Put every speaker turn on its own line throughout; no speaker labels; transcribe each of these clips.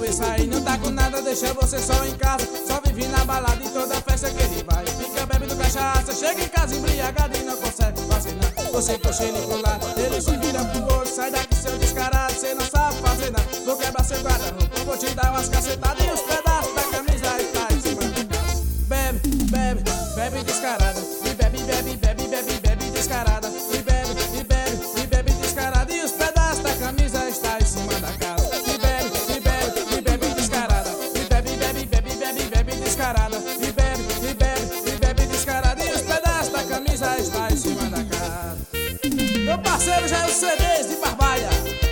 Esse aí não tá com nada, deixa você só em casa. Só vive na balada e toda festa que ele vai. Fica bebendo cachaça, chega em casa embriagado e não consegue vacinar. Você puxa ele pro lado, ele se vira pro outro. Sai daqui seu descarado, cê não sabe fazer nada. Vou quebrar seu guarda-roupa, vou te dar umas cacetadas e os pedaços da camisa está em cima da casa. Bebe, bebe, bebe descarada. E bebe, bebe, bebe, bebe, bebe descarada. E bebe, e bebe, e bebe descarada. E os pedaços da camisa está em cima da casa. E bebe, e bebe, e bebe descarada. E bebe, bebe, bebe, bebe, bebe descarada. E bebe, e bebe, e bebe descarada. E os pedaços da camisa está em cima da casa. Meu parceiro já é o CDs de Barbalha.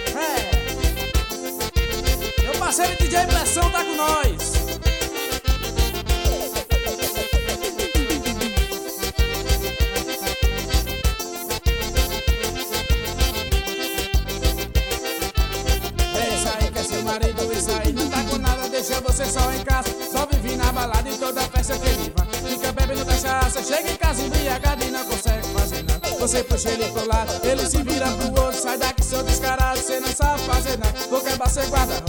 Meu parceiro DJ Pressão tá com nós. Esse aí não tá com nada, deixa você só em casa. Só vive na balada e toda festa que ele vai. Fica bebendo cachaça, chega em casa embriagado e não consegue fazer nada. Você puxa ele pro lado, ele se vira pro outro. Sai daqui seu descarado, cê não sabe fazer nada. Vou quebrar seu guarda-roupa,